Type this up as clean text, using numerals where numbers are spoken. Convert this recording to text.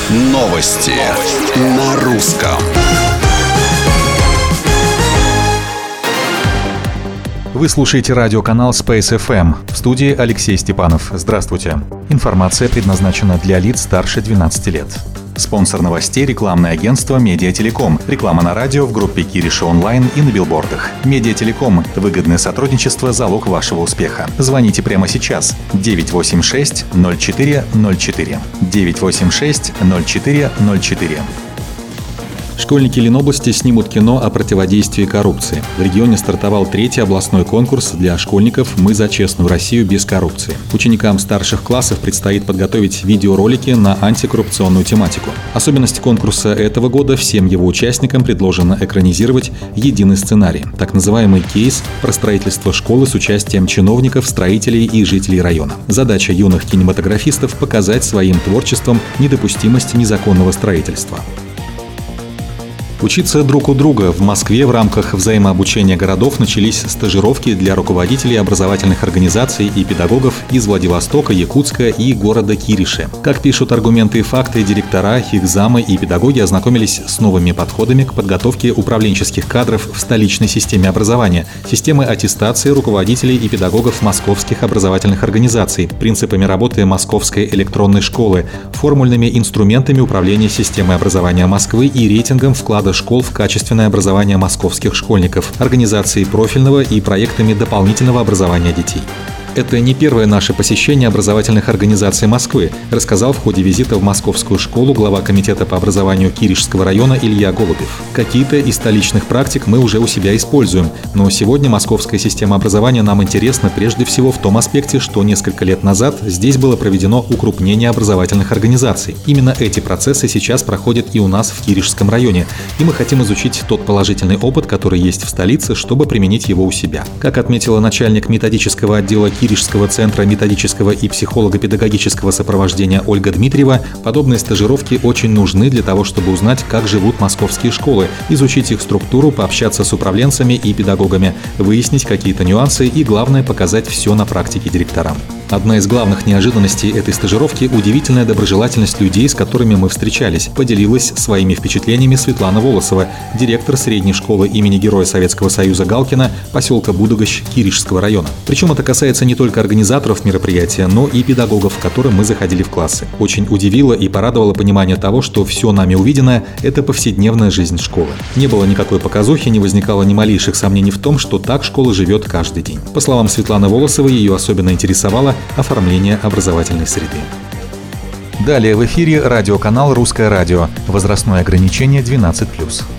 Новости на русском. Вы слушаете радиоканал Space FM. В студии Алексей Степанов. Здравствуйте. Информация предназначена для лиц старше 12 лет. Спонсор новостей — рекламное агентство «Медиателеком». Реклама на радио, в группе Кириша онлайн и на билбордах. «Медиателеком» — выгодное сотрудничество — залог вашего успеха. Звоните прямо сейчас. 986-0404. 986-0404. Школьники Ленобласти снимут кино о противодействии коррупции. В регионе стартовал 3-й областной конкурс для школьников «Мы за честную Россию без коррупции». Ученикам старших классов предстоит подготовить видеоролики на антикоррупционную тематику. Особенность конкурса этого года — всем его участникам предложено экранизировать единый сценарий, так называемый кейс про строительство школы с участием чиновников, строителей и жителей района. Задача юных кинематографистов — показать своим творчеством недопустимость незаконного строительства. Учиться друг у друга. В Москве в рамках взаимообучения городов начались стажировки для руководителей образовательных организаций и педагогов из Владивостока, Якутска и города Кириши. Как пишут «Аргументы и факты», директора, их замы и педагоги ознакомились с новыми подходами к подготовке управленческих кадров в столичной системе образования, системы аттестации руководителей и педагогов московских образовательных организаций, принципами работы Московской электронной школы, формульными инструментами управления системой образования Москвы и рейтингом вклада школ в качественное образование московских школьников, организацией профильного и проектами дополнительного образования детей. Это не первое наше посещение образовательных организаций Москвы, рассказал в ходе визита в московскую школу глава комитета по образованию Киришского района Илья Голубев. Какие-то из столичных практик мы уже у себя используем, но сегодня московская система образования нам интересна прежде всего в том аспекте, что несколько лет назад здесь было проведено укрупнение образовательных организаций. Именно эти процессы сейчас проходят и у нас в Киришском районе, и мы хотим изучить тот положительный опыт, который есть в столице, чтобы применить его у себя. Как отметила начальник методического отдела Киришского центра методического и психолого-педагогического сопровождения Ольга Дмитриева, подобные стажировки очень нужны для того, чтобы узнать, как живут московские школы, изучить их структуру, пообщаться с управленцами и педагогами, выяснить какие-то нюансы и, главное, показать все на практике директорам. Одна из главных неожиданностей этой стажировки – удивительная доброжелательность людей, с которыми мы встречались, поделилась своими впечатлениями Светлана Волосова, директор средней школы имени Героя Советского Союза Галкина, поселка Будогощ Киришского района. Причем это касается не только организаторов мероприятия, но и педагогов, к которым мы заходили в классы. Очень удивило и порадовало понимание того, что все нами увиденное – это повседневная жизнь школы. Не было никакой показухи, не возникало ни малейших сомнений в том, что так школа живет каждый день. По словам Светланы Волосовой, ее особенно интересовало оформление образовательной среды. Далее в эфире радиоканал «Русское радио». Возрастное ограничение 12+.